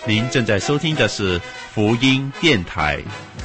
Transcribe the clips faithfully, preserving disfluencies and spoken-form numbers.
您正在收听的是福音电台。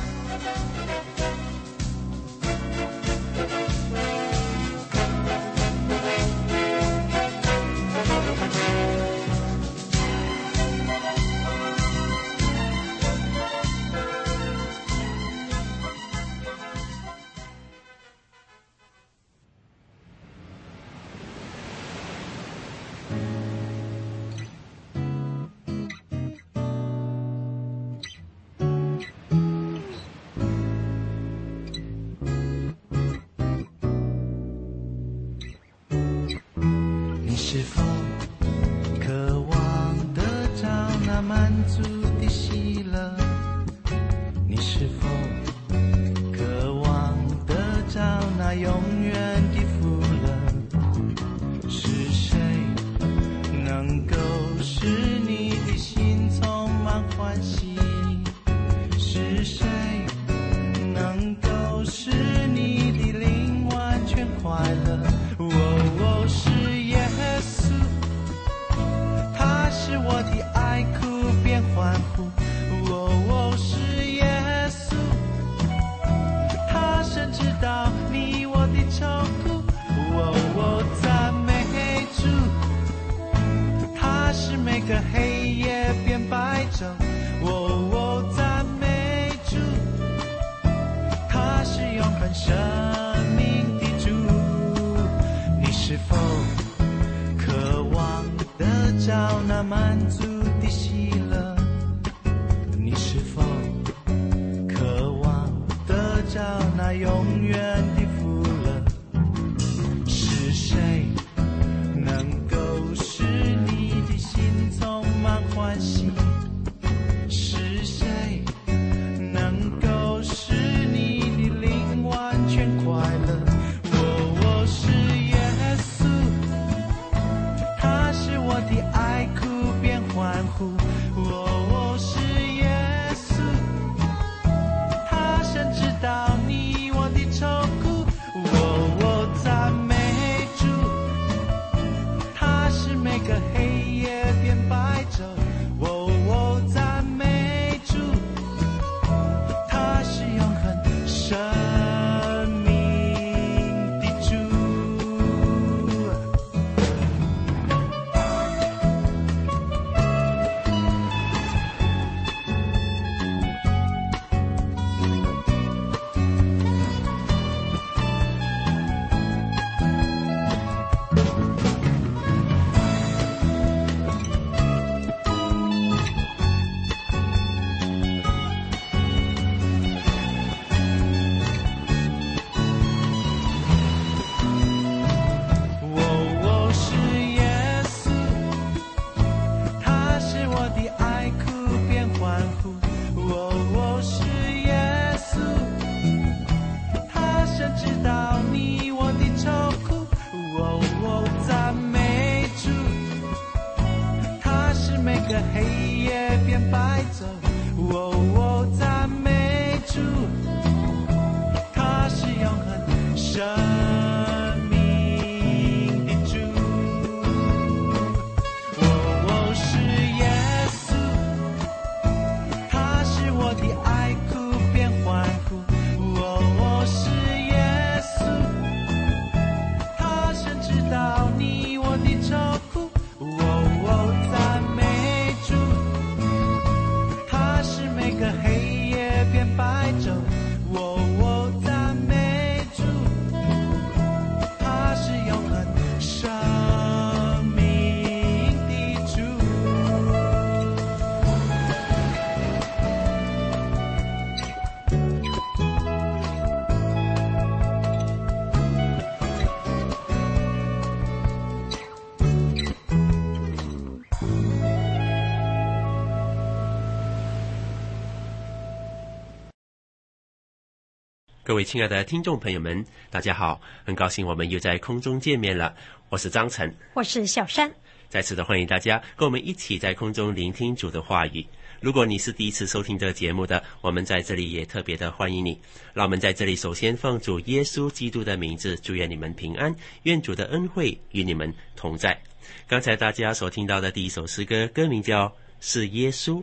各位亲爱的听众朋友们，大家好，很高兴我们又在空中见面了。我是张晨， 我是小山， 再次的欢迎大家跟我们一起在空中聆听主的话语。如果你是第一次收听这个节目的，我们在这里也特别的欢迎你。让我们在这里首先奉主耶稣基督的名字，祝愿你们平安，愿主的恩惠与你们同在。刚才大家所听到的第一首诗歌，歌名叫《是耶稣》，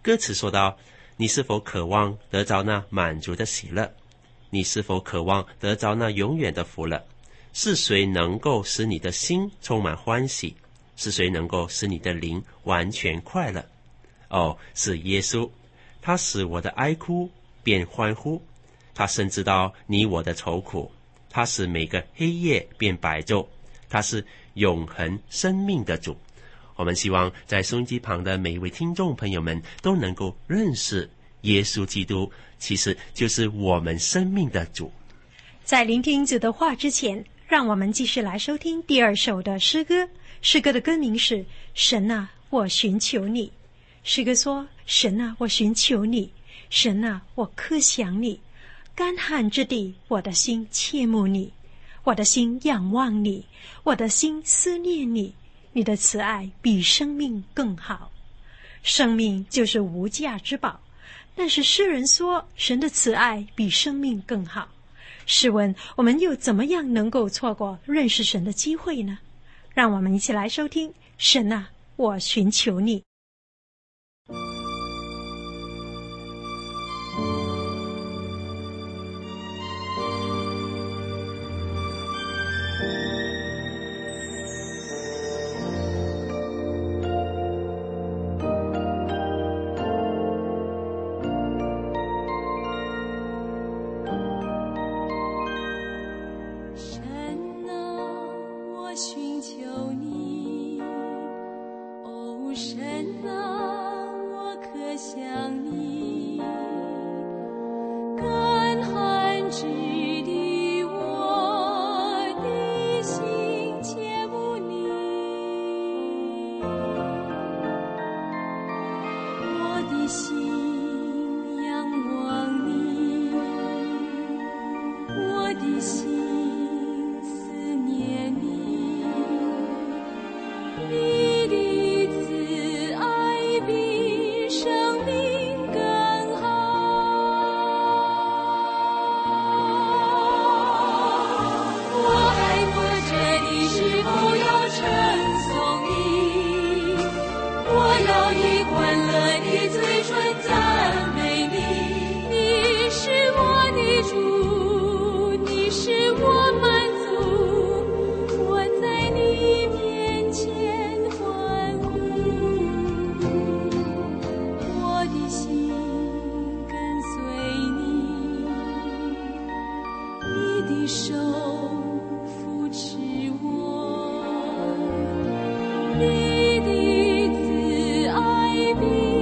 歌词说到，你是否渴望得着那满足的喜乐？你是否渴望得着那永远的福乐？是谁能够使你的心充满欢喜？是谁能够使你的灵完全快乐？哦，是耶稣，他使我的哀哭变欢呼，他深知道你我的愁苦，他使每个黑夜变白昼，他是永恒生命的主。我们希望在收音机旁的每一位听众朋友们都能够认识耶稣基督，其实就是我们生命的主。 在聆听主的话之前，让我们继续来收听第二首的诗歌。诗歌的歌名是《神啊，我寻求你》。诗歌说：神啊，我寻求你，神啊，我渴想你。干旱之地，我的心切慕你，我的心仰望你，我的心思念你。你的慈爱比生命更好。生命就是无价之宝，但是诗人说神的慈爱比生命更好。试问我们又怎么样能够错过认识神的机会呢？让我们一起来收听《神啊，我寻求你》。 你的慈爱比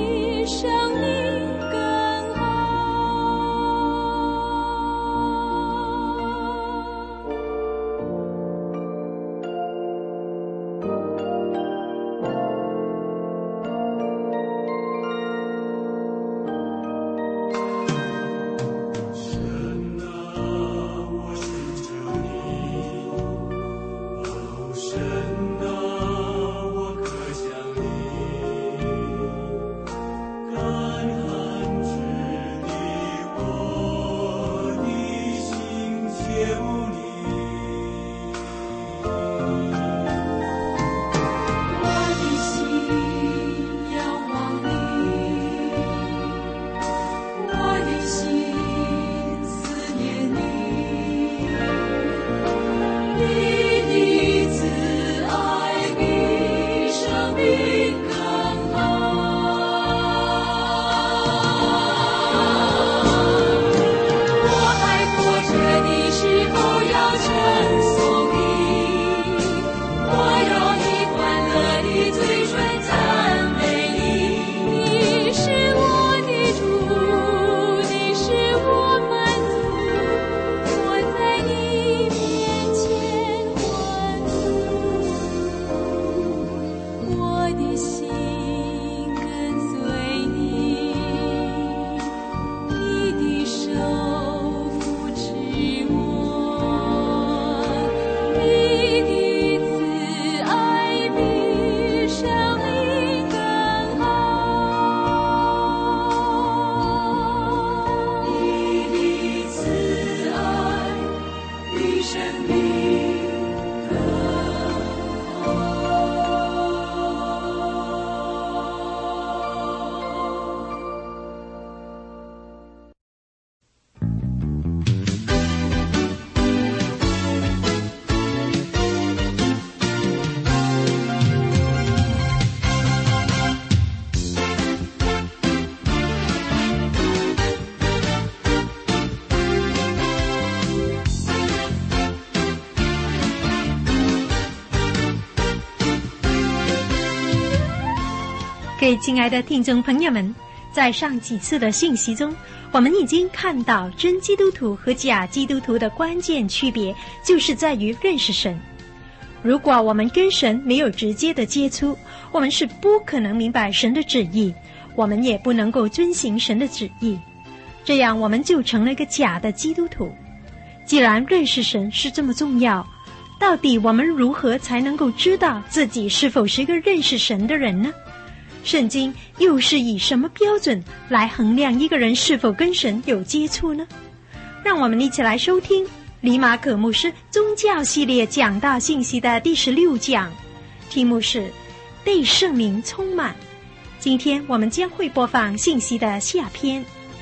各位亲爱的听众朋友们，在上几次的信息中，我们已经看到真基督徒和假基督徒的关键区别，就是在于认识神。如果我们跟神没有直接的接触，我们是不可能明白神的旨意，我们也不能够遵行神的旨意，这样我们就成了一个假的基督徒。既然认识神是这么重要，到底我们如何才能够知道自己是否是一个认识神的人呢？圣经又是以什么标准来衡量一个人是否跟神有接触呢？让我们一起来收听李马可牧师宗教系列讲道信息的第十六讲，题目是被圣灵充满。今天我们将会播放信息的下篇。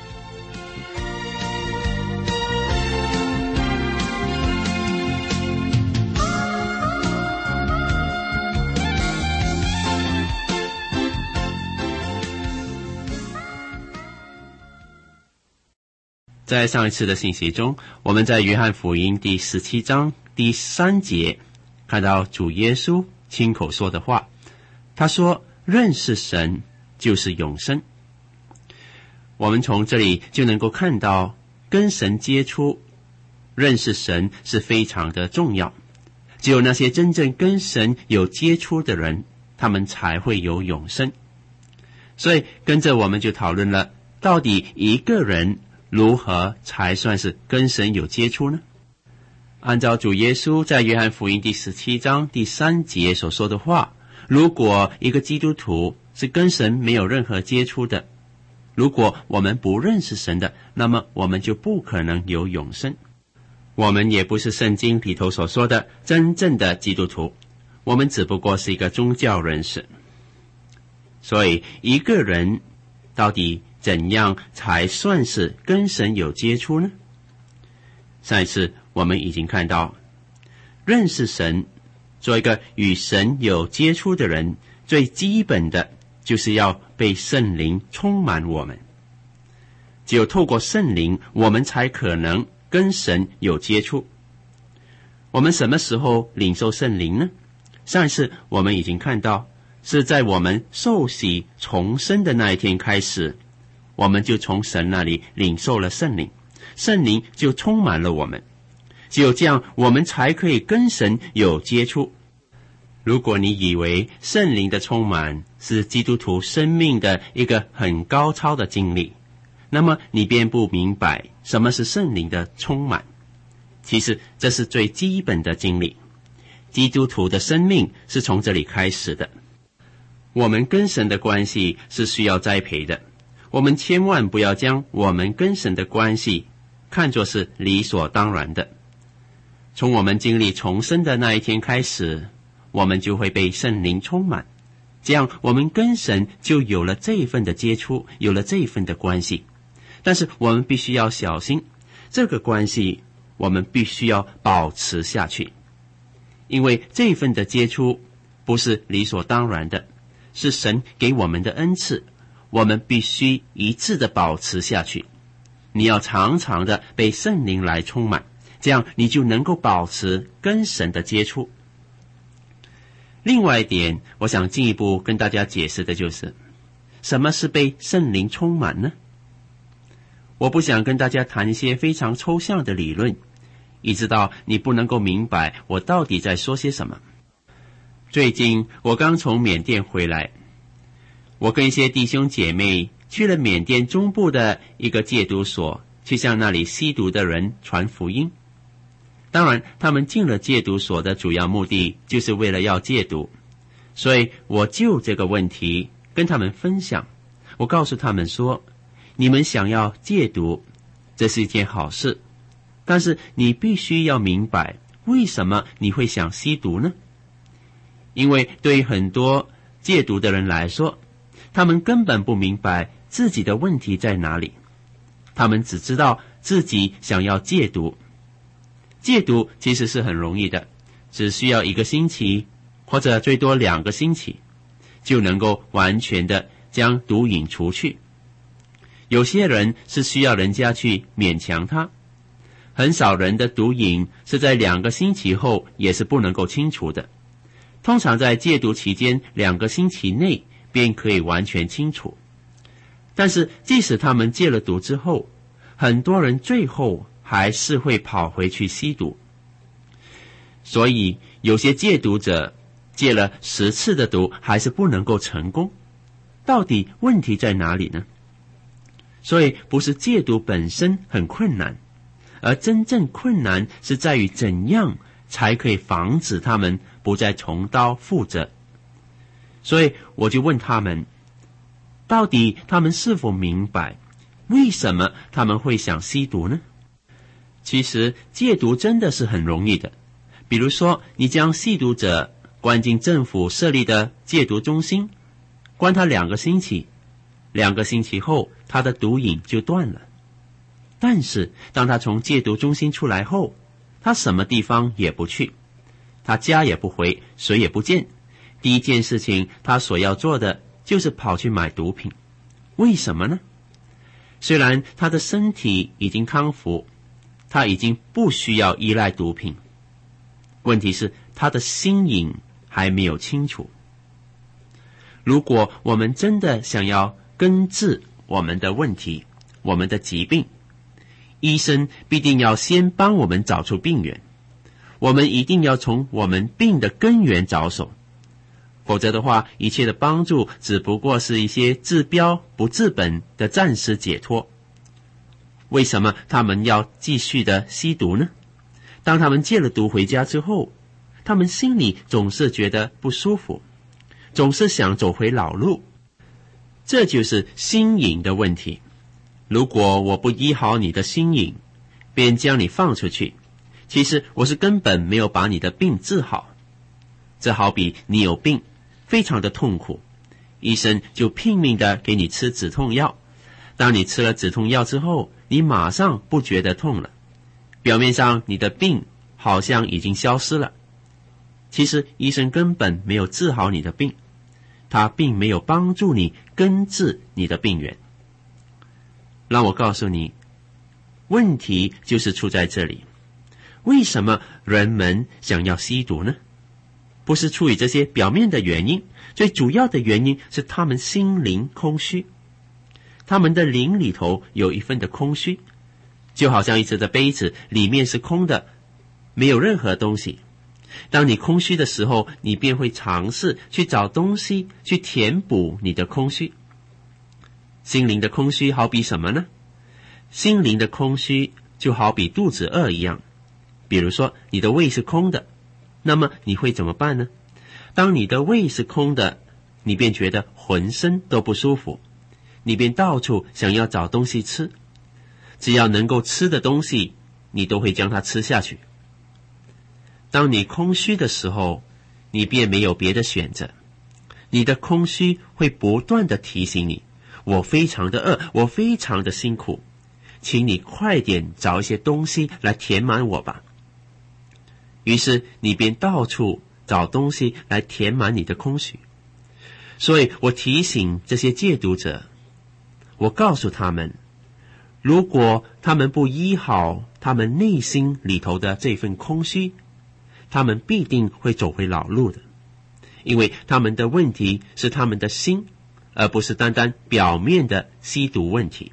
在上一次的信息中，我们在约翰福音第十七章第三节看到主耶稣亲口说的话，他说认识神就是永生。我们从这里就能够看到跟神接触，认识神是非常的重要，只有那些真正跟神有接触的人，他们才会有永生。所以跟着我们就讨论了，到底一个人如何才算是跟神有接触呢？按照主耶稣在约翰福音第十七章第三节所说的话，如果一个基督徒是跟神没有任何接触的，如果我们不认识神的，那么我们就不可能有永生。我们也不是圣经里头所说的真正的基督徒，我们只不过是一个宗教人士。所以一个人到底怎样才算是跟神有接触呢？上一次我们已经看到，认识神，做一个与神有接触的人，最基本的就是要被圣灵充满我们。只有透过圣灵，我们才可能跟神有接触。我们什么时候领受圣灵呢？上一次我们已经看到，是在我们受洗重生的那一天开始，我们就从神那里领受了圣灵，圣灵就充满了我们。只有这样，我们才可以跟神有接触。如果你以为圣灵的充满是基督徒生命的一个很高超的经历，那么你便不明白什么是圣灵的充满。其实这是最基本的经历，基督徒的生命是从这里开始的。我们跟神的关系是需要栽培的，我们千万不要将我们跟神的关系看作是理所当然的。从我们经历重生的那一天开始，我们就会被圣灵充满，这样我们跟神就有了这一份的接触，有了这一份的关系。但是我们必须要小心，这个关系我们必须要保持下去，因为这一份的接触不是理所当然的，是神给我们的恩赐，我们必须一致的保持下去。你要常常的被圣灵来充满，这样你就能够保持跟神的接触。另外一点，我想进一步跟大家解释的就是，什么是被圣灵充满呢？我不想跟大家谈一些非常抽象的理论，以致到你不能够明白我到底在说些什么。最近我刚从缅甸回来，我跟一些弟兄姐妹去了缅甸中部的一个戒毒所，去向那里吸毒的人传福音。当然他们进了戒毒所的主要目的就是为了要戒毒，所以我就这个问题跟他们分享。我告诉他们说，你们想要戒毒，这是一件好事，但是你必须要明白为什么你会想吸毒呢？因为对于很多戒毒的人来说，他们根本不明白自己的问题在哪里，他们只知道自己想要戒毒。戒毒其实是很容易的，只需要一个星期或者最多两个星期就能够完全的将毒瘾除去。有些人是需要人家去勉强他，很少人的毒瘾是在两个星期后也是不能够清除的。通常在戒毒期间两个星期内便可以完全清楚。但是即使他们戒了毒之后，很多人最后还是会跑回去吸毒。所以有些戒毒者戒了十次的毒还是不能够成功，到底问题在哪里呢？所以不是戒毒本身很困难，而真正困难是在于怎样才可以防止他们不再重蹈覆辙。所以我就问他们，到底他们是否明白为什么他们会想吸毒呢？其实戒毒真的是很容易的。比如说，你将吸毒者关进政府设立的戒毒中心，关他两个星期，两个星期后他的毒瘾就断了。但是当他从戒毒中心出来后，他什么地方也不去，他家也不回，谁也不见。第一件事情他所要做的就是跑去买毒品。为什么呢？虽然他的身体已经康复，他已经不需要依赖毒品，问题是他的心瘾还没有清除。如果我们真的想要根治我们的问题，我们的疾病，医生必定要先帮我们找出病源，我们一定要从我们病的根源着手，否则的话，一切的帮助只不过是一些治标不治本的暂时解脱。为什么他们要继续的吸毒呢？当他们戒了毒回家之后，他们心里总是觉得不舒服，总是想走回老路。这就是心瘾的问题。如果我不医好你的心瘾，便将你放出去，其实我是根本没有把你的病治好。这好比你有病，非常的痛苦，医生就拼命的给你吃止痛药。当你吃了止痛药之后，你马上不觉得痛了，表面上你的病好像已经消失了，其实医生根本没有治好你的病，他并没有帮助你根治你的病源。让我告诉你，问题就是出在这里。为什么人们想要吸毒呢？不是出于这些表面的原因，最主要的原因是他们心灵空虚。他们的灵里头有一份的空虚，就好像一只的杯子里面是空的，没有任何东西。当你空虚的时候，你便会尝试去找东西去填补你的空虚。心灵的空虚好比什么呢？心灵的空虚就好比肚子饿一样。比如说你的胃是空的，那么你会怎么办呢？当你的胃是空的，你便觉得浑身都不舒服，你便到处想要找东西吃，只要能够吃的东西，你都会将它吃下去。当你空虚的时候，你便没有别的选择，你的空虚会不断的提醒你，我非常的饿，我非常的辛苦，请你快点找一些东西来填满我吧。于是你便到处找东西来填满你的空虚。所以我提醒这些戒毒者，我告诉他们，如果他们不医好他们内心里头的这份空虚，他们必定会走回老路的，因为他们的问题是他们的心，而不是单单表面的吸毒问题。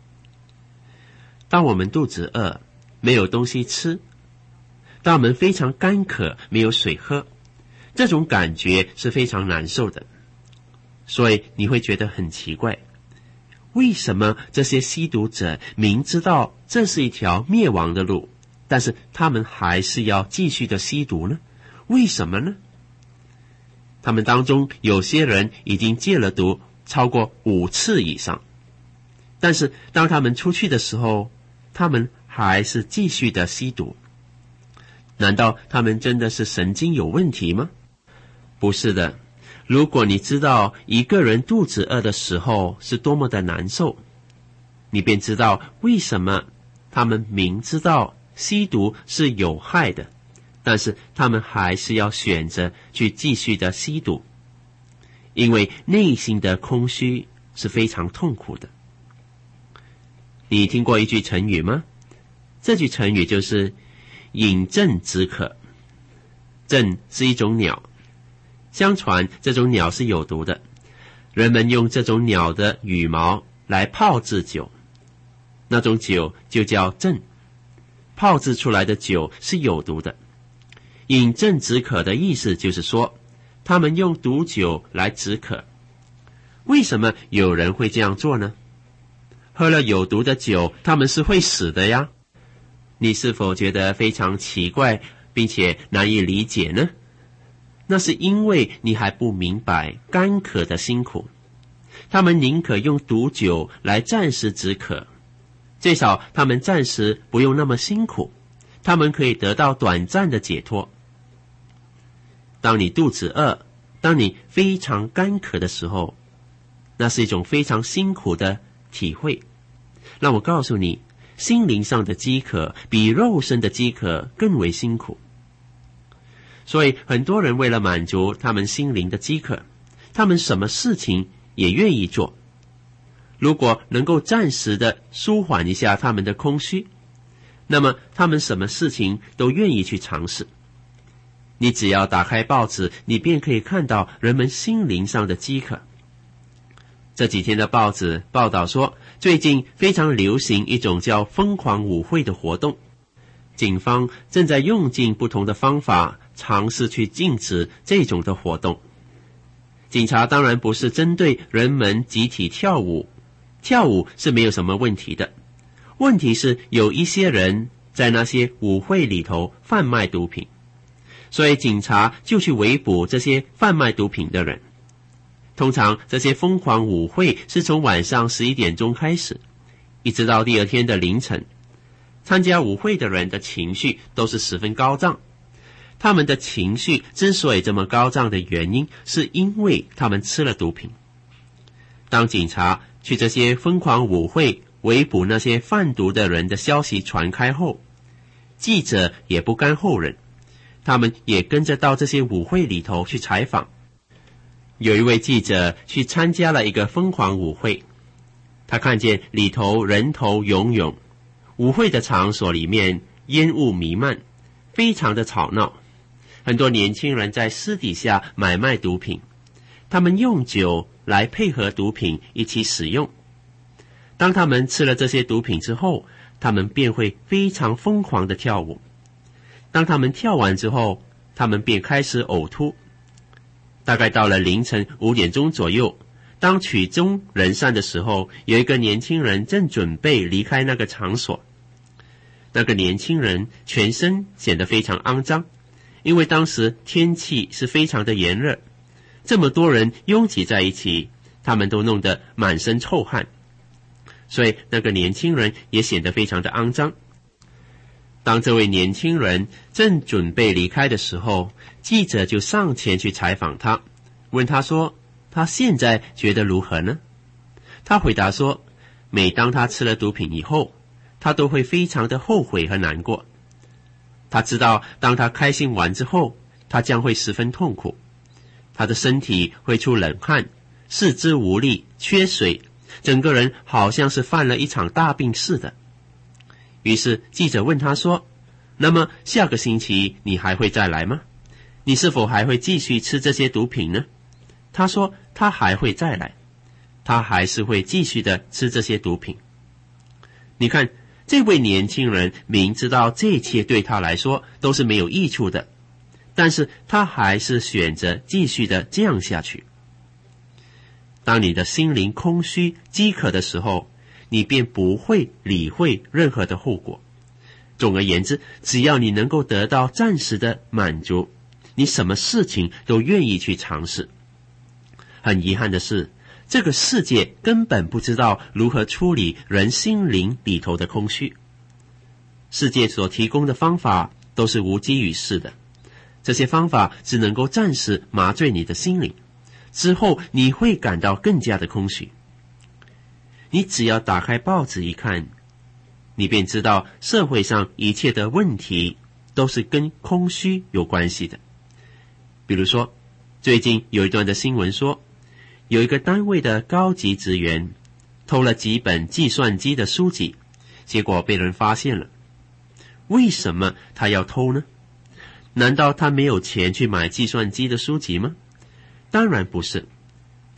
当我们肚子饿，没有东西吃，当我们非常干渴，没有水喝，这种感觉是非常难受的。所以你会觉得很奇怪，为什么这些吸毒者明知道这是一条灭亡的路，但是他们还是要继续的吸毒呢？为什么呢？他们当中有些人已经戒了毒超过五次以上，但是当他们出去的时候，他们还是继续的吸毒。难道他们真的是神经有问题吗？不是的。如果你知道一个人肚子饿的时候是多么的难受，你便知道为什么他们明知道吸毒是有害的，但是他们还是要选择去继续的吸毒，因为内心的空虚是非常痛苦的。你听过一句成语吗？这句成语就是饮鸩止渴。鸩是一种鸟，相传这种鸟是有毒的， 人们用这种鸟的羽毛来泡制酒，那种酒就叫鸩。泡制出来的酒是有毒的。饮鸩止渴的意思就是说，他们用毒酒来止渴。为什么有人会这样做呢？喝了有毒的酒，他们是会死的呀。你是否觉得非常奇怪，并且难以理解呢？那是因为你还不明白干渴的辛苦。他们宁可用毒酒来暂时止渴，最少他们暂时不用那么辛苦，他们可以得到短暂的解脱。当你肚子饿，当你非常干渴的时候，那是一种非常辛苦的体会。让我告诉你，心灵上的饥渴比肉身的饥渴更为辛苦。所以很多人为了满足他们心灵的饥渴，他们什么事情也愿意做。如果能够暂时的舒缓一下他们的空虚，那么他们什么事情都愿意去尝试。你只要打开报纸，你便可以看到人们心灵上的饥渴。这几天的报纸报道说，最近非常流行一种叫疯狂舞会的活动，警方正在用尽不同的方法尝试去禁止这种的活动。警察当然不是针对人们集体跳舞，跳舞是没有什么问题的，问题是有一些人在那些舞会里头贩卖毒品，所以警察就去围捕这些贩卖毒品的人。通常这些疯狂舞会是从晚上十一点钟开始，一直到第二天的凌晨。参加舞会的人的情绪都是十分高涨，他们的情绪之所以这么高涨的原因，是因为他们吃了毒品。当警察去这些疯狂舞会围捕那些贩毒的人的消息传开后，记者也不甘后人，他们也跟着到这些舞会里头去采访。有一位记者去参加了一个疯狂舞会，他看见里头人头涌涌，舞会的场所里面烟雾弥漫，非常的吵闹。很多年轻人在私底下买卖毒品，他们用酒来配合毒品一起使用。当他们吃了这些毒品之后，他们便会非常疯狂的跳舞。当他们跳完之后，他们便开始呕吐。大概到了凌晨五点钟左右，当曲终人散的时候，有一个年轻人正准备离开那个场所。那个年轻人全身显得非常肮脏，因为当时天气是非常的炎热，这么多人拥挤在一起，他们都弄得满身臭汗，所以那个年轻人也显得非常的肮脏。当这位年轻人正准备离开的时候，记者就上前去采访他，问他说，他现在觉得如何呢？他回答说，每当他吃了毒品以后，他都会非常的后悔和难过。他知道当他开心完之后，他将会十分痛苦，他的身体会出冷汗，四肢无力，缺水，整个人好像是犯了一场大病似的。于是记者问他说，那么下个星期你还会再来吗？你是否还会继续吃这些毒品呢？他说他还会再来，他还是会继续的吃这些毒品。你看，这位年轻人明知道这一切对他来说都是没有益处的，但是他还是选择继续的这样下去。当你的心灵空虚饥渴的时候，你便不会理会任何的后果。总而言之，只要你能够得到暂时的满足，你什么事情都愿意去尝试。很遗憾的是，这个世界根本不知道如何处理人心灵里头的空虚。世界所提供的方法都是无济于事的，这些方法只能够暂时麻醉你的心灵，之后你会感到更加的空虚。你只要打开报纸一看，你便知道社会上一切的问题都是跟空虚有关系的。比如说，最近有一段的新闻说，有一个单位的高级职员偷了几本计算机的书籍，结果被人发现了。为什么他要偷呢？难道他没有钱去买计算机的书籍吗？当然不是。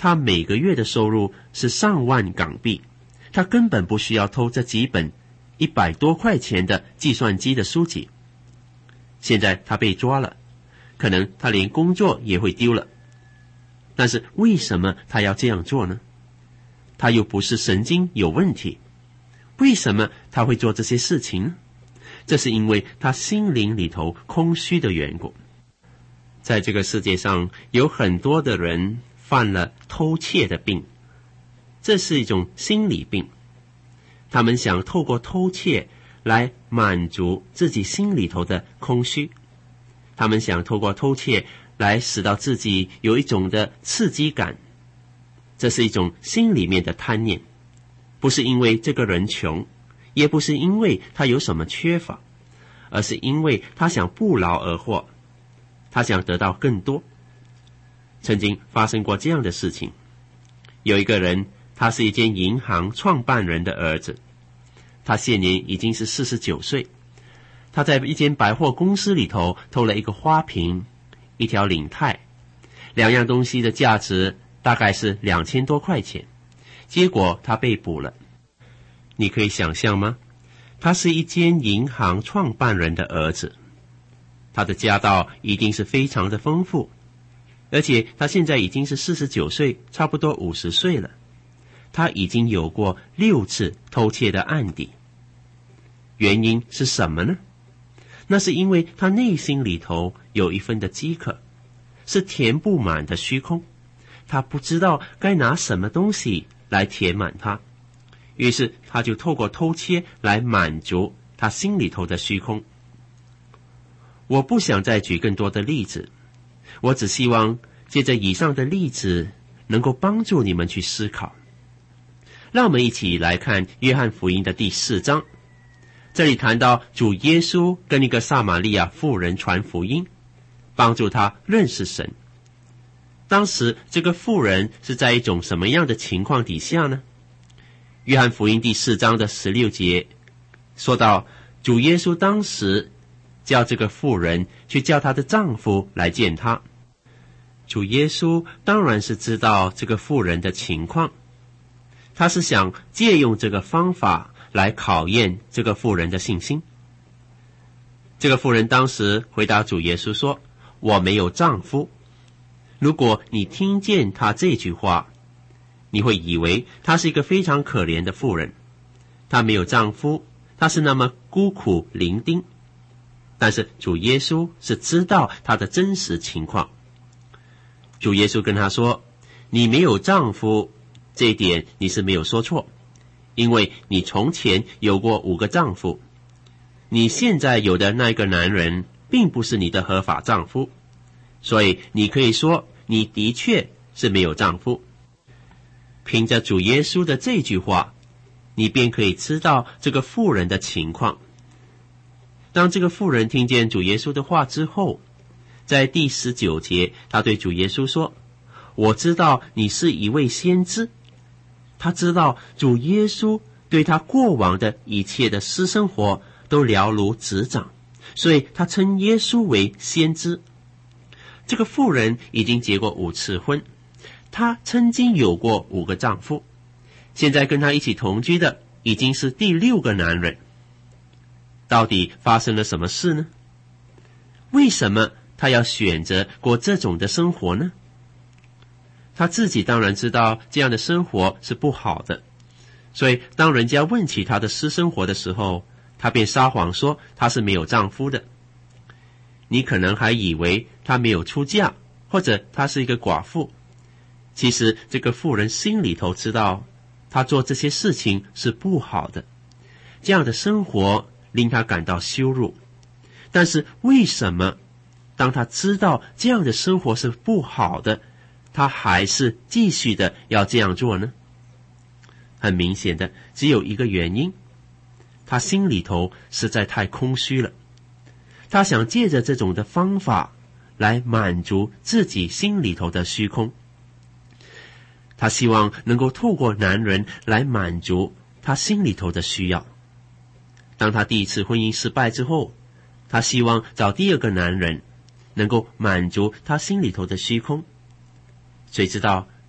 他每个月的收入是上万港币，他根本不需要偷这几本一百多块钱的计算机的书籍。现在他被抓了，可能他连工作也会丢了。但是为什么他要这样做呢？他又不是神经有问题，为什么他会做这些事情呢？这是因为他心灵里头空虚的缘故。在这个世界上有很多的人犯了偷窃的病，这是一种心理病。他们想透过偷窃来满足自己心里头的空虚，他们想透过偷窃来使到自己有一种的刺激感，这是一种心里面的贪念，不是因为这个人穷，也不是因为他有什么缺乏，而是因为他想不劳而获，他想得到更多。曾经发生过这样的事情，有一个人，他是一间银行创办人的儿子，他现年已经是四十九岁，他在一间百货公司里头偷了一个花瓶，一条领带，两样东西的价值大概是两千多块钱，结果他被捕了。你可以想象吗？他是一间银行创办人的儿子，他的家道一定是非常的丰富，而且他现在已经是四十九岁，差不多五十岁了。他已经有过六次偷窃的案底。原因是什么呢？那是因为他内心里头有一份的饥渴，是填不满的虚空，他不知道该拿什么东西来填满它，于是他就透过偷窃来满足他心里头的虚空。我不想再举更多的例子，我只希望借着以上的例子能够帮助你们去思考。让我们一起来看约翰福音的第四章，这里谈到主耶稣跟一个撒玛利亚妇人传福音，帮助他认识神。当时这个妇人是在一种什么样的情况底下呢？约翰福音第四章的十六节说到，主耶稣当时叫这个妇人去叫她的丈夫来见她。主耶稣当然是知道这个妇人的情况，他是想借用这个方法来考验这个妇人的信心。这个妇人当时回答主耶稣说，我没有丈夫。如果你听见她这句话，你会以为她是一个非常可怜的妇人，她没有丈夫，她是那么孤苦伶仃。但是主耶稣是知道她的真实情况。主耶稣跟她说，你没有丈夫，这一点你是没有说错，因为你从前有过五个丈夫，你现在有的那一个男人并不是你的合法丈夫，所以你可以说你的确是没有丈夫。凭着主耶稣的这句话，你便可以知道这个妇人的情况。当这个妇人听见主耶稣的话之后，在第十九节，他对主耶稣说，我知道你是一位先知。他知道主耶稣对他过往的一切的私生活都了如指掌，所以他称耶稣为先知。这个妇人已经结过五次婚，她曾经有过五个丈夫，现在跟她一起同居的已经是第六个男人。到底发生了什么事呢？为什么她要选择过这种的生活呢？她自己当然知道这样的生活是不好的，所以当人家问起她的私生活的时候，她便撒谎说她是没有丈夫的。你可能还以为她没有出嫁，或者她是一个寡妇。其实这个妇人心里头知道，她做这些事情是不好的，这样的生活令她感到羞辱。但是为什么当她知道这样的生活是不好的，她还是继续的要这样做呢？很明显的，只有一个原因，她心里头实在太空虚了。她想借着这种的方法来满足自己心里头的虚空。她希望能够透过男人来满足她心里头的需要。当她第一次婚姻失败之后，她希望找第二个男人能够满足她心里头的虚空。谁知道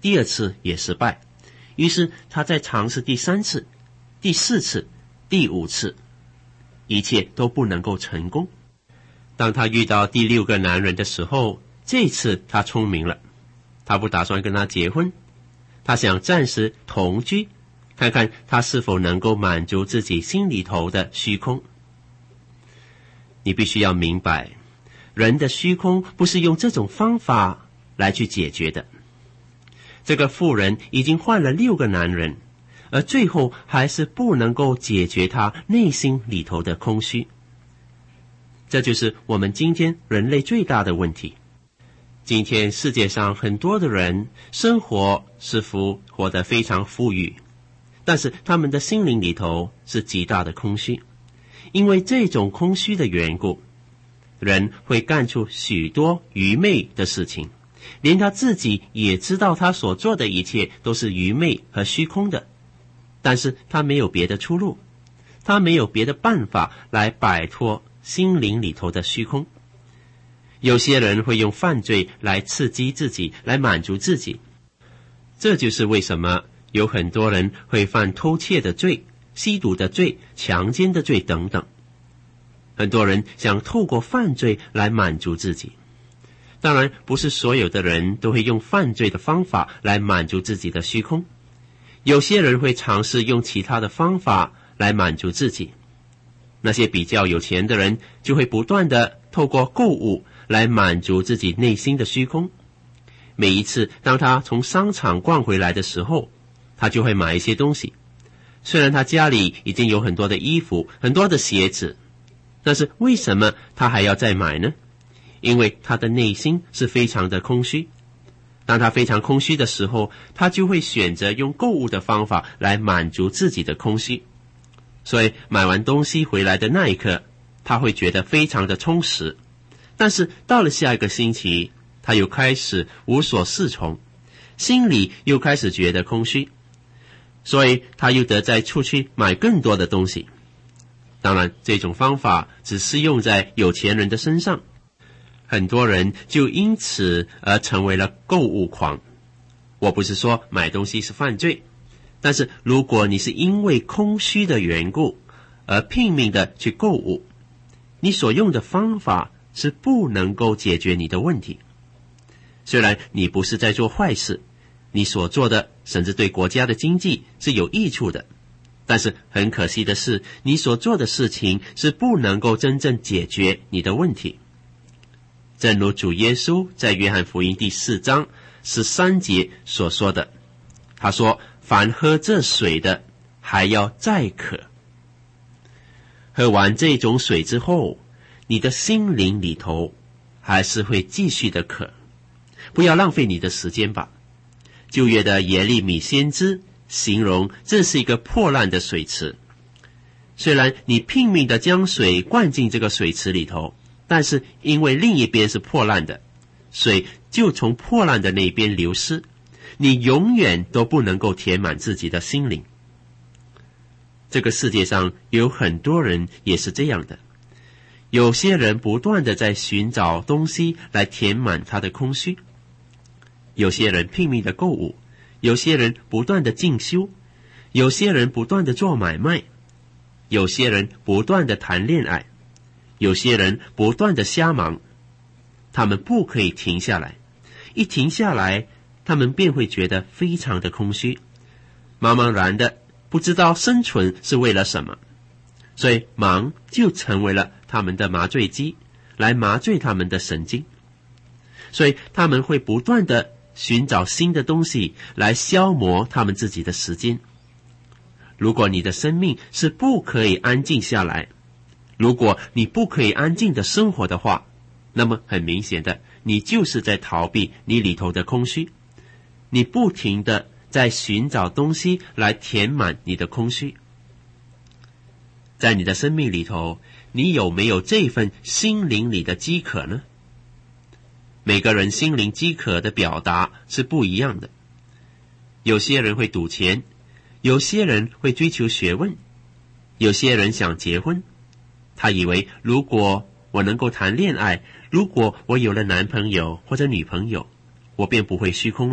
第二次也失败，于是他再尝试第三次、第四次、第五次，一切都不能够成功。当他遇到第六个男人的时候，这次他聪明了，他不打算跟他结婚，他想暂时同居，看看他是否能够满足自己心里头的虚空。你必须要明白，人的虚空不是用这种方法来去解决的。这个妇人已经换了六个男人，而最后还是不能够解决他内心里头的空虚。这就是我们今天人类最大的问题。今天世界上很多的人生活似乎活得非常富裕，但是他们的心灵里头是极大的空虚。因为这种空虚的缘故，人会干出许多愚昧的事情，连他自己也知道他所做的一切都是愚昧和虚空的，但是他没有别的出路，他没有别的办法来摆脱心灵里头的虚空。有些人会用犯罪来刺激自己，来满足自己。这就是为什么有很多人会犯偷窃的罪、吸毒的罪、强奸的罪等等。很多人想透过犯罪来满足自己。当然，不是所有的人都会用犯罪的方法来满足自己的虚空。有些人会尝试用其他的方法来满足自己。那些比较有钱的人就会不断的透过购物来满足自己内心的虚空。每一次当他从商场逛回来的时候，他就会买一些东西。虽然他家里已经有很多的衣服，很多的鞋子，但是为什么他还要再买呢？因为他的内心是非常的空虚。当他非常空虚的时候，他就会选择用购物的方法来满足自己的空虚。所以买完东西回来的那一刻，他会觉得非常的充实。但是到了下一个星期，他又开始无所适从，心里又开始觉得空虚，所以他又得再出去买更多的东西。当然，这种方法只适用在有钱人的身上，很多人就因此而成为了购物狂。我不是说买东西是犯罪，但是如果你是因为空虚的缘故而拼命的去购物，你所用的方法是不能够解决你的问题。虽然你不是在做坏事，你所做的甚至对国家的经济是有益处的，但是很可惜的是，你所做的事情是不能够真正解决你的问题。正如主耶稣在约翰福音第四章十三节所说的，他说，凡喝这水的还要再渴。喝完这种水之后，你的心灵里头还是会继续的渴。不要浪费你的时间吧。旧约的耶利米先知形容这是一个破烂的水池。虽然你拼命的将水灌进这个水池里头，但是因为另一边是破烂的，水就从破烂的那边流失，你永远都不能够填满自己的心灵。这个世界上有很多人也是这样的，有些人不断的在寻找东西来填满他的空虚，有些人拼命的购物，有些人不断的进修，有些人不断的做买卖，有些人不断的谈恋爱，有些人不断的瞎忙。他们不可以停下来，一停下来，他们便会觉得非常的空虚，茫茫然的不知道生存是为了什么，所以忙就成为了他们的麻醉剂，来麻醉他们的神经。所以他们会不断的寻找新的东西来消磨他们自己的时间。如果你的生命是不可以安静下来，如果你不可以安静的生活的话，那么很明显的，你就是在逃避你里头的空虚，你不停的在寻找东西来填满你的空虚。在你的生命里头，你有没有这份心灵里的饥渴呢？每个人心灵饥渴的表达是不一样的。有些人会赌钱，有些人会追求学问，有些人想结婚，他以为如果我能够谈恋爱，如果我有了男朋友或者女朋友，我便不会虚空了，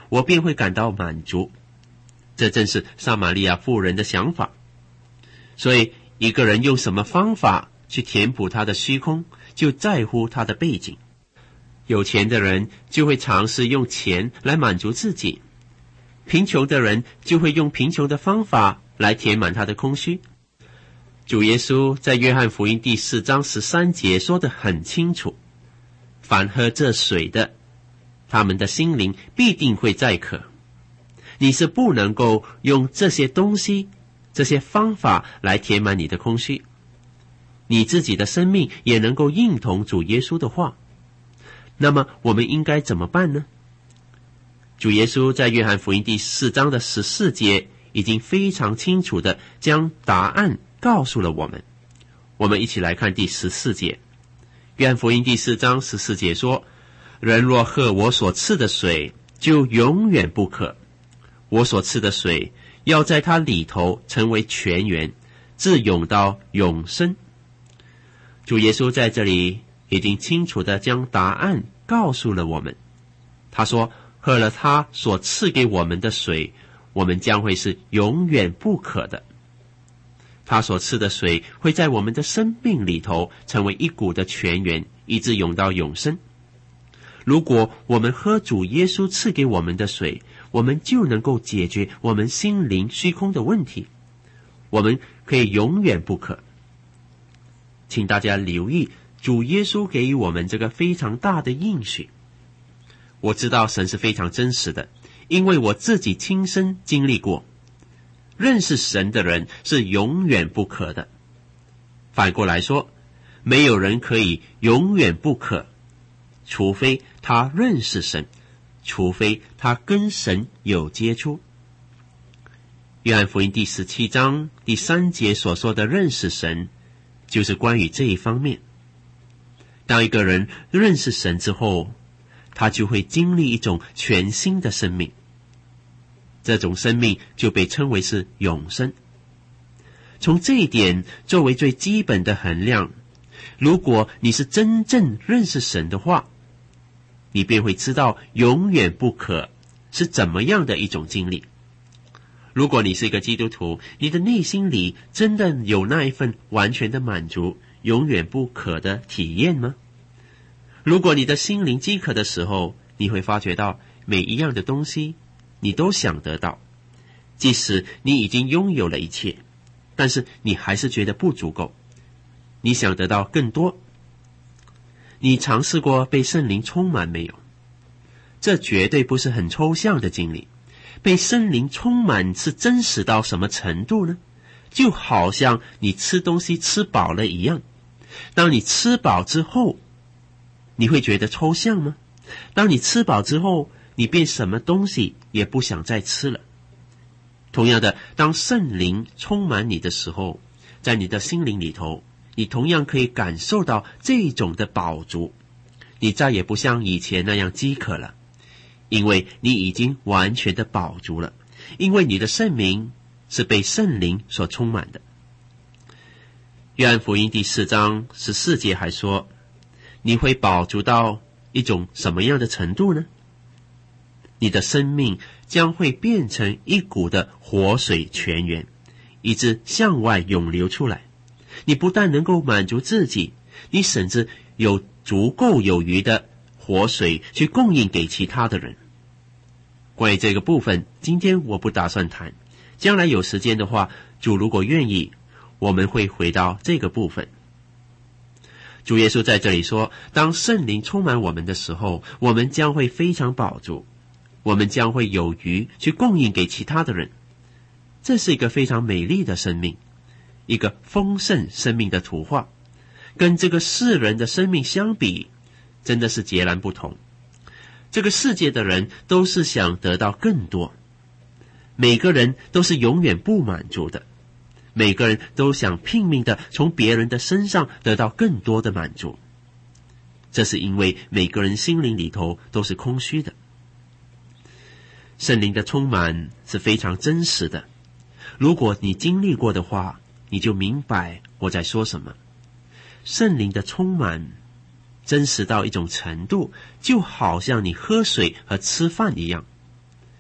我便会感到满足。这正是撒玛利亚妇人的想法。所以一个人用什么方法去填补他的虚空，就在乎他的背景。有钱的人就会尝试用钱来满足自己，贫穷的人就会用贫穷的方法来填满他的空虚。主耶稣在约翰福音第四章十三节说得很清楚，凡喝这水的，他们的心灵必定会再渴。你是不能够用这些东西这些方法来填满你的空虚，你自己的生命也能够认同主耶稣的话。那么我们应该怎么办呢？主耶稣在约翰福音第四章的十四节已经非常清楚地将答案告诉了我们。我们一起来看第十四节。约翰福音第四章十四节说，人若喝我所赐的水，就永远不渴。我所赐的水要在它里头成为泉源，自涌到永生。主耶稣在这里已经清楚地将答案告诉了我们。他说，喝了他所赐给我们的水，我们将会是永远不渴的。他所赐的水会在我们的生命里头成为一股的泉源，一直涌到永生。如果我们喝主耶稣赐给我们的水，我们就能够解决我们心灵虚空的问题，我们可以永远不渴。请大家留意，主耶稣给予我们这个非常大的应许。我知道神是非常真实的，因为我自己亲身经历过。认识神的人是永远不渴的。反过来说，没有人可以永远不渴，除非他认识神，除非他跟神有接触。约翰福音第十七章第三节所说的认识神，就是关于这一方面。当一个人认识神之后，他就会经历一种全新的生命，这种生命就被称为是永生。从这一点作为最基本的衡量，如果你是真正认识神的话，你便会知道永远不渴是怎么样的一种经历。如果你是一个基督徒，你的内心里真的有那一份完全的满足，永远不渴的体验吗？如果你的心灵饥渴的时候，你会发觉到每一样的东西你都想得到，即使你已经拥有了一切，但是你还是觉得不足够，你想得到更多。你尝试过被圣灵充满没有？这绝对不是很抽象的经历。被圣灵充满是真实到什么程度呢？就好像你吃东西吃饱了一样。当你吃饱之后，你会觉得抽象吗？当你吃饱之后，你便什么东西也不想再吃了。同样的，当圣灵充满你的时候，在你的心灵里头，你同样可以感受到这种的饱足，你再也不像以前那样饥渴了，因为你已经完全的饱足了，因为你的生命是被圣灵所充满的。约翰福音第四章十四节还说，你会饱足到一种什么样的程度呢？你的生命将会变成一股的活水泉源，一直向外涌流出来。你不但能够满足自己，你甚至有足够有余的活水去供应给其他的人。关于这个部分，今天我不打算谈，将来有时间的话，主如果愿意，我们会回到这个部分。主耶稣在这里说，当圣灵充满我们的时候，我们将会非常饱足，我们将会有余去供应给其他的人。这是一个非常美丽的生命，一个丰盛生命的图画，跟这个世人的生命相比，真的是截然不同。这个世界的人都是想得到更多，每个人都是永远不满足的，每个人都想拼命的从别人的身上得到更多的满足。这是因为每个人心灵里头都是空虚的。圣灵的充满是非常真实的，如果你经历过的话，你就明白我在说什么。圣灵的充满真实到一种程度，就好像你喝水和吃饭一样。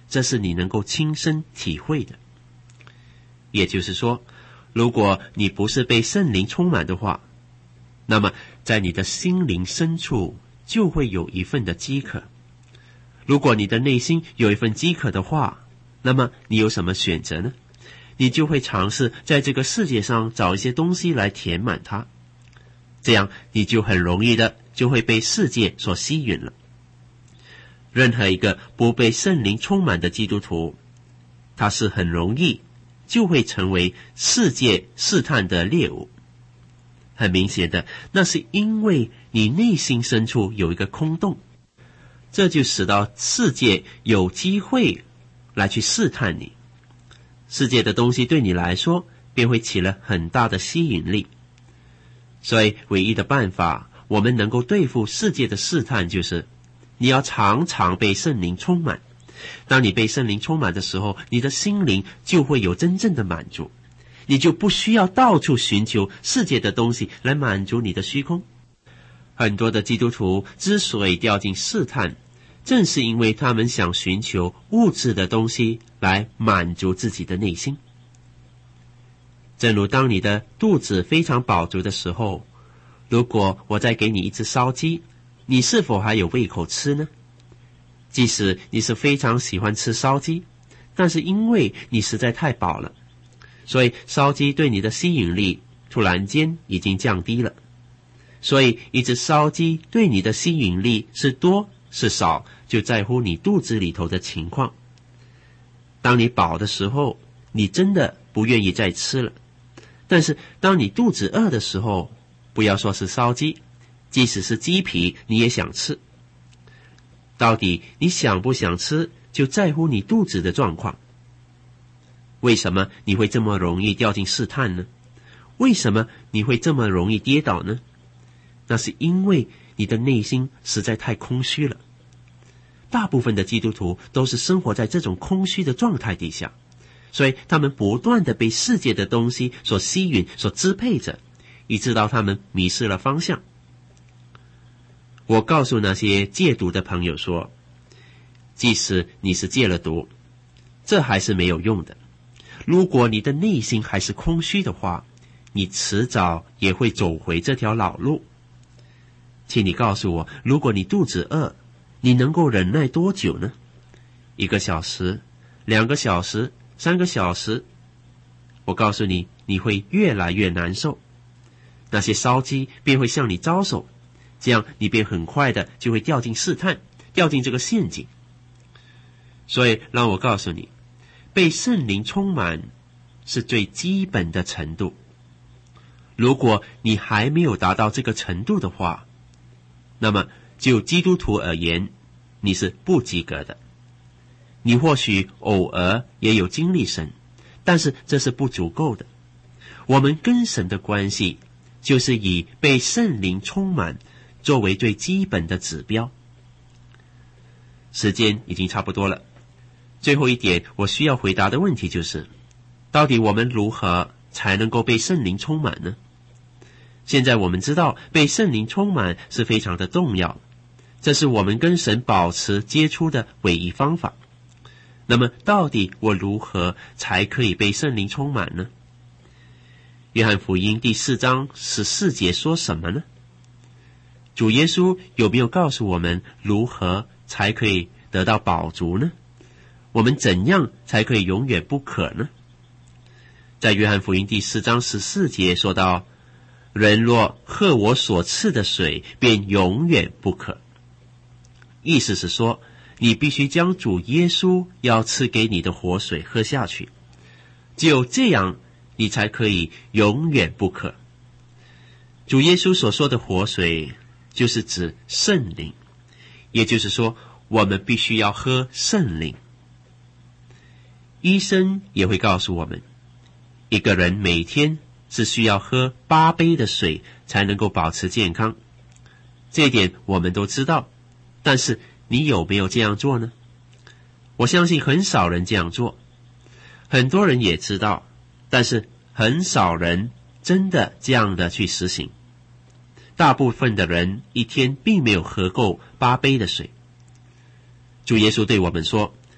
这是你能够亲身体会的。也就是说，如果你不是被圣灵充满的话，那么在你的心灵深处就会有一份的饥渴。如果你的内心有一份饥渴的话，那么你有什么选择呢？你就会尝试在这个世界上找一些东西来填满它，这样你就很容易的就会被世界所吸引了。任何一个不被圣灵充满的基督徒，他是很容易就会成为世界试探的猎物。很明显的，那是因为你内心深处有一个空洞，这就使到世界有机会来去试探你。世界的东西对你来说便会起了很大的吸引力。所以唯一的办法，我们能够对付世界的试探，就是你要常常被圣灵充满。当你被圣灵充满的时候，你的心灵就会有真正的满足，你就不需要到处寻求世界的东西来满足你的虚空。很多的基督徒之所以掉进试探，正是因为他们想寻求物质的东西来满足自己的内心。正如当你的肚子非常饱足的时候，如果我再给你一只烧鸡，你是否还有胃口吃呢？即使你是非常喜欢吃烧鸡，但是因为你实在太饱了，所以烧鸡对你的吸引力突然间已经降低了。所以一只烧鸡对你的吸引力是多是少，就在乎你肚子里头的情况。当你饱的时候，你真的不愿意再吃了。但是当你肚子饿的时候，不要说是烧鸡，即使是鸡皮你也想吃。到底你想不想吃，就在乎你肚子的状况。为什么你会这么容易掉进试探呢？为什么你会这么容易跌倒呢？那是因为你的内心实在太空虚了。大部分的基督徒都是生活在这种空虚的状态底下，所以他们不断的被世界的东西所吸引、所支配着，以致到他们迷失了方向。我告诉那些戒毒的朋友说，即使你是戒了毒，这还是没有用的。如果你的内心还是空虚的话，你迟早也会走回这条老路。请你告诉我，如果你肚子饿，你能够忍耐多久呢？一个小时、两个小时、三个小时？我告诉你，你会越来越难受。那些烧鸡便会向你招手，这样你便很快的就会掉进试探，掉进这个陷阱。所以让我告诉你，被圣灵充满是最基本的程度。如果你还没有达到这个程度的话，那么就基督徒而言，你是不及格的。你或许偶尔也有经历神，但是这是不足够的。我们跟神的关系就是以被圣灵充满作为最基本的指标。时间已经差不多了，最后一点我需要回答的问题就是，到底我们如何才能够被圣灵充满呢？现在我们知道被圣灵充满是非常的重要，这是我们跟神保持接触的唯一方法。那么到底我如何才可以被圣灵充满呢？约翰福音第四章十四节说什么呢？主耶稣有没有告诉我们如何才可以得到饱足呢？我们怎样才可以永远不渴呢？在约翰福音第四章十四节说到，人若喝我所赐的水，便永远不渴。意思是说，你必须将主耶稣要赐给你的活水喝下去，只有这样你才可以永远不渴。主耶稣所说的活水就是指圣灵，也就是说我们必须要喝圣灵。医生也会告诉我们，一个人每天是需要喝八杯的水才能够保持健康，这一点我们都知道，但是你有没有这样做呢？我相信很少人这样做。很多人也知道，但是很少人真的这样的去实行。大部分的人一天并没有喝够八杯的水。主耶稣对我们说，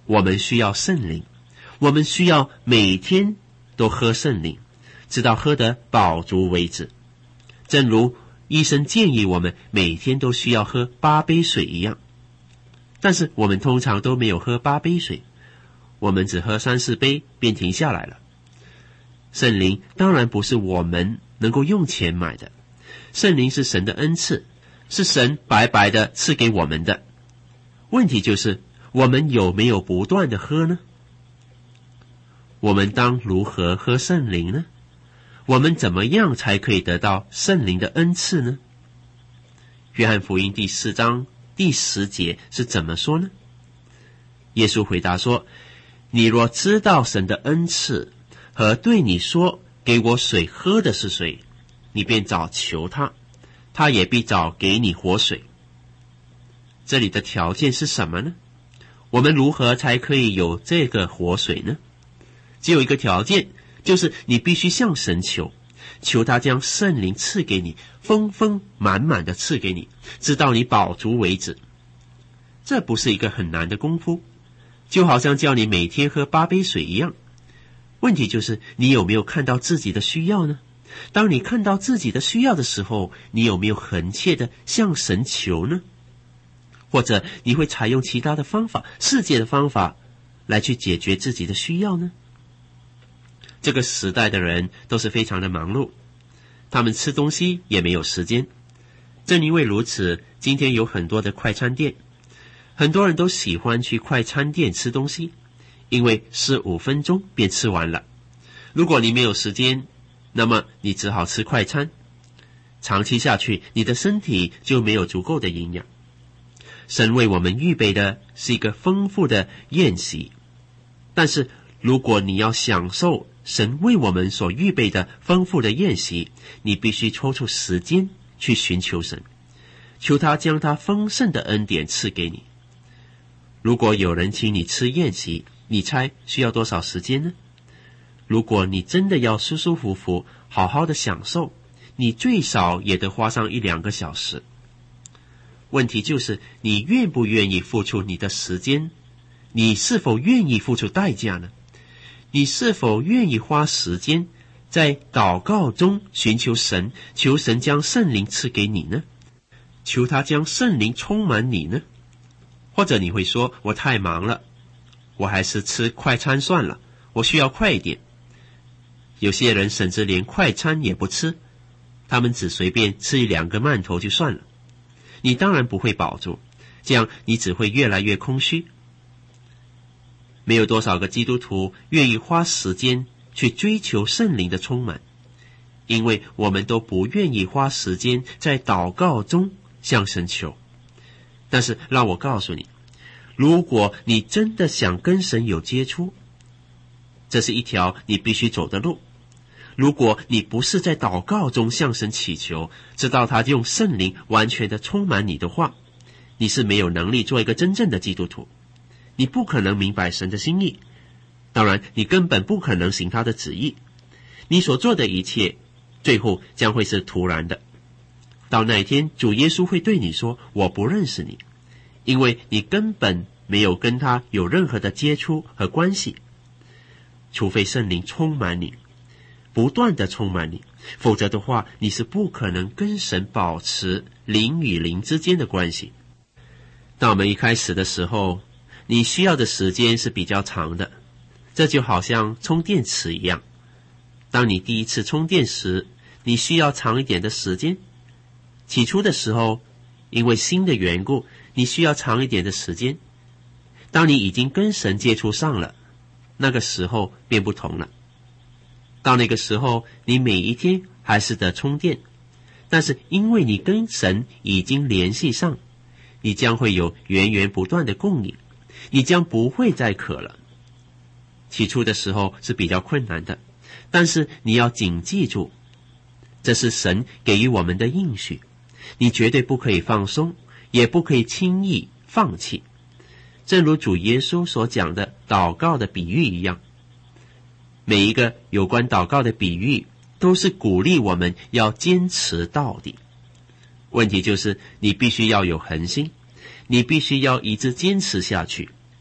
我们需要圣灵，我们需要每天都喝圣灵，直到喝得饱足为止。正如医生建议我们每天都需要喝八杯水一样，但是我们通常都没有喝八杯水，我们只喝三四杯便停下来了。圣灵当然不是我们能够用钱买的，圣灵是神的恩赐，是神白白的赐给我们的。问题就是我们有没有不断的喝呢？我们当如何喝圣灵呢？我们怎么样才可以得到圣灵的恩赐呢？约翰福音第四章第十节是怎么说呢？耶稣回答说，你若知道神的恩赐和对你说给我水喝的是谁，你便早求他，他也必早给你活水。这里的条件是什么呢？我们如何才可以有这个活水呢？只有一个条件，就是你必须向神求，求他将圣灵赐给你，丰丰满满的赐给你，直到你饱足为止。这不是一个很难的功夫，就好像叫你每天喝八杯水一样。问题就是你有没有看到自己的需要呢？当你看到自己的需要的时候，你有没有恳切的向神求呢？或者你会采用其他的方法，世界的方法来去解决自己的需要呢？这个时代的人都是非常的忙碌，他们吃东西也没有时间。正因为如此，今天有很多的快餐店，很多人都喜欢去快餐店吃东西，因为十五分钟便吃完了。如果你没有时间，那么你只好吃快餐，长期下去，你的身体就没有足够的营养。神为我们预备的是一个丰富的宴席，但是如果你要享受神为我们所预备的丰富的宴席，你必须抽出时间去寻求神，求他将他丰盛的恩典赐给你。如果有人请你吃宴席，你猜需要多少时间呢？如果你真的要舒舒服服好好的享受，你最少也得花上一两个小时。问题就是你愿不愿意付出你的时间，你是否愿意付出代价呢？你是否愿意花时间在祷告中寻求神，求神将圣灵赐给你呢？求他将圣灵充满你呢？或者你会说，我太忙了，我还是吃快餐算了，我需要快一点。有些人甚至连快餐也不吃，他们只随便吃一两个馒头就算了。你当然不会饱足，这样你只会越来越空虚。没有多少个基督徒愿意花时间去追求圣灵的充满，因为我们都不愿意花时间在祷告中向神求。但是让我告诉你，如果你真的想跟神有接触，这是一条你必须走的路。如果你不是在祷告中向神祈求，直到他用圣灵完全的充满你的话，你是没有能力做一个真正的基督徒。你不可能明白神的心意，当然你根本不可能行他的旨意。你所做的一切最后将会是徒然的。到那一天，主耶稣会对你说，我不认识你，因为你根本没有跟他有任何的接触和关系。除非圣灵充满你，不断的充满你，否则的话，你是不可能跟神保持灵与灵之间的关系。当我们一开始的时候，你需要的时间是比较长的，这就好像充电池一样。当你第一次充电时，你需要长一点的时间。起初的时候，因为新的缘故，你需要长一点的时间。当你已经跟神接触上了，那个时候便不同了。到那个时候，你每一天还是得充电，但是因为你跟神已经联系上，你将会有源源不断的供应，你将不会再渴了。起初的时候是比较困难的，但是你要谨记住，这是神给予我们的应许，你绝对不可以放松，也不可以轻易放弃。正如主耶稣所讲的祷告的比喻一样，每一个有关祷告的比喻都是鼓励我们要坚持到底。问题就是你必须要有恒心，你必须要一直坚持下去。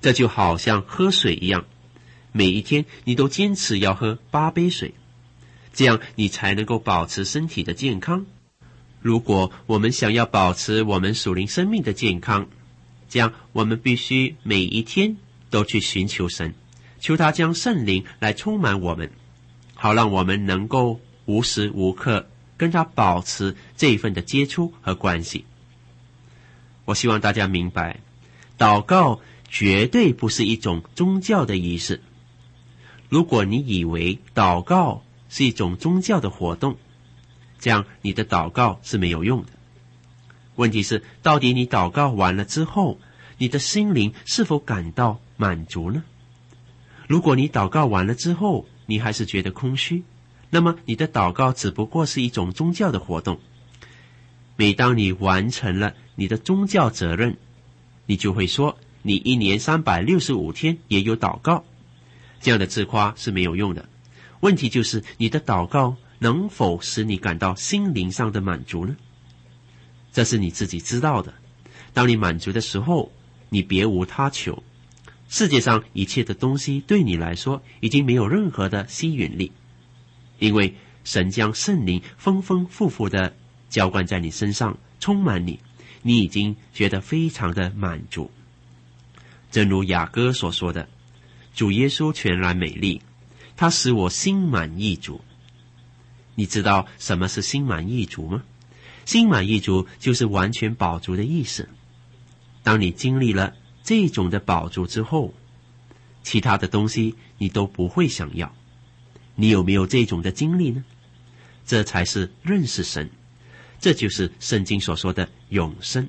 这就好像喝水一样，每一天你都坚持要喝八杯水，这样你才能够保持身体的健康。如果我们想要保持我们属灵生命的健康，这样我们必须每一天都去寻求神，求他将圣灵来充满我们，好让我们能够无时无刻跟他保持这一份的接触和关系。我希望大家明白，祷告绝对不是一种宗教的仪式。如果你以为祷告是一种宗教的活动，这样你的祷告是没有用的。问题是，到底你祷告完了之后，你的心灵是否感到满足呢？如果你祷告完了之后，你还是觉得空虚，那么你的祷告只不过是一种宗教的活动。每当你完成了你的宗教责任，你就会说你一年三百六十五天也有祷告，这样的自夸是没有用的。问题就是你的祷告能否使你感到心灵上的满足呢？这是你自己知道的。当你满足的时候，你别无他求，世界上一切的东西对你来说已经没有任何的吸引力，因为神将圣灵丰丰富富的浇灌在你身上，充满你，你已经觉得非常的满足。正如雅歌所说的，主耶稣全然美丽，他使我心满意足。你知道什么是心满意足吗？心满意足就是完全饱足的意思。当你经历了这种的饱足之后，其他的东西你都不会想要。你有没有这种的经历呢？这才是认识神，这就是圣经所说的永生。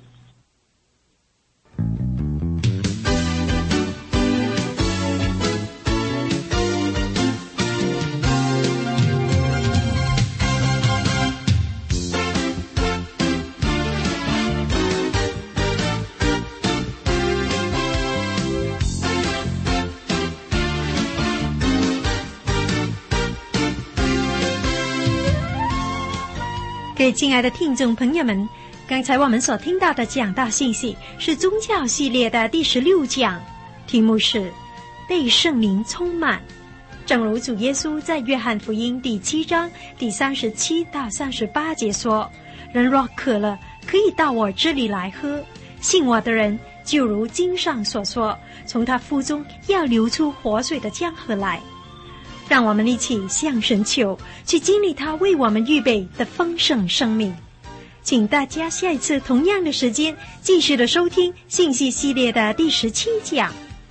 各位亲爱的听众朋友们，刚才我们所听到的讲道信息是宗教系列的第十六讲，题目是被圣灵充满。正如主耶稣在约翰福音第七章第三十七到三十八节说，人若渴了，可以到我这里来喝，信我的人就如经上所说，从他腹中要流出活水的江河来。让我们一起向神求，去经历他为我们预备的丰盛生命。请大家下一次同样的时间继续的收听信息系列的第十七讲。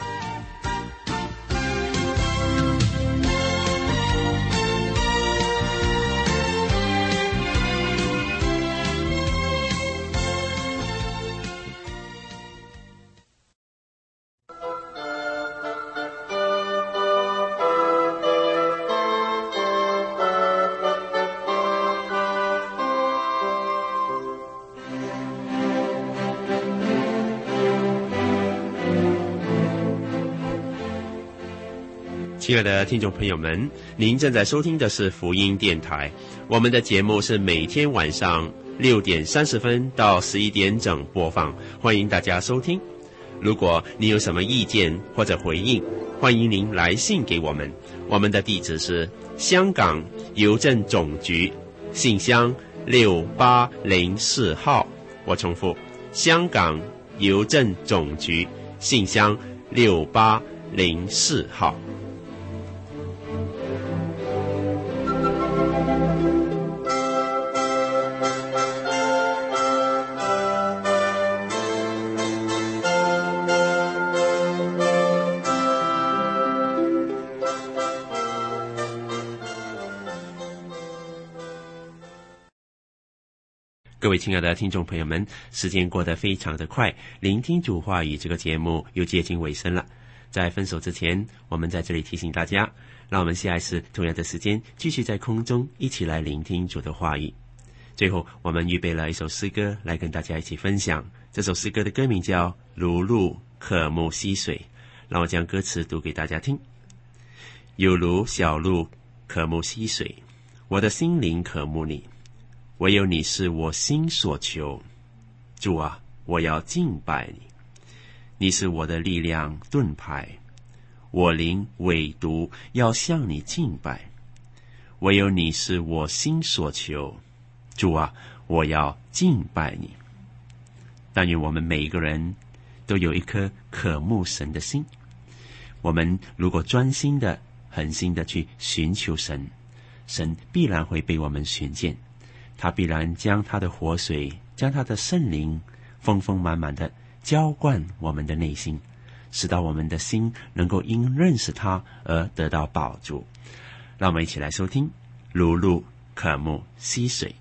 亲爱的听众朋友们，您正在收听的是福音电台，我们的节目是每天晚上六点三十分到十一点整播放，欢迎大家收听。如果你有什么意见或者回应，欢迎您来信给我们，我们的地址是香港邮政总局信箱六八零四号，我重复，香港邮政总局信箱六八零四号。各位亲爱的听众朋友们，时间过得非常的快，聆听主话语这个节目又接近尾声了。在分手之前，我们在这里提醒大家，让我们下一次同样的时间继续在空中一起来聆听主的话语。最后，我们预备了一首诗歌来跟大家一起分享，这首诗歌的歌名叫《如露渴慕溪水》，让我将歌词读给大家听。有如小鹿渴慕溪水，我的心灵渴慕你，唯有你是我心所求。主啊，我要敬拜你。 你是我的力量盾牌，我灵唯独要向你敬拜，唯有你是我心所求。主啊，我要敬拜你。但愿我们每一个人都有一颗渴慕神的心，我们如果专心的恒心的去寻求神，神必然会被我们寻见，他必然将他的活水，将他的圣灵丰丰满满的浇灌我们的内心，使到我们的心能够因认识他而得到饱足。让我们一起来收听如鹿渴慕溪水。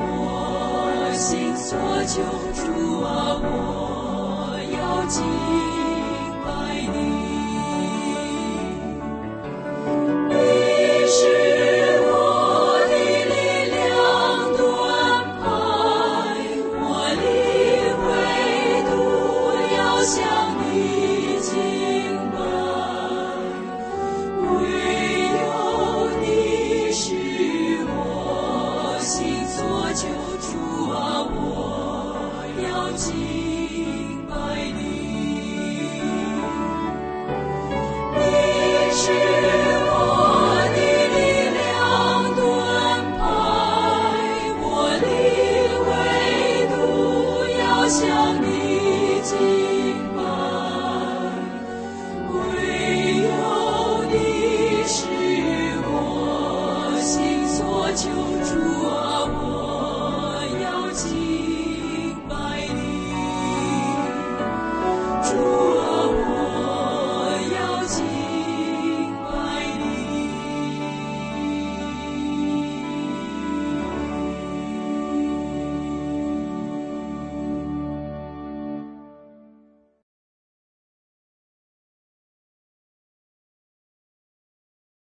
所求，主啊，我要敬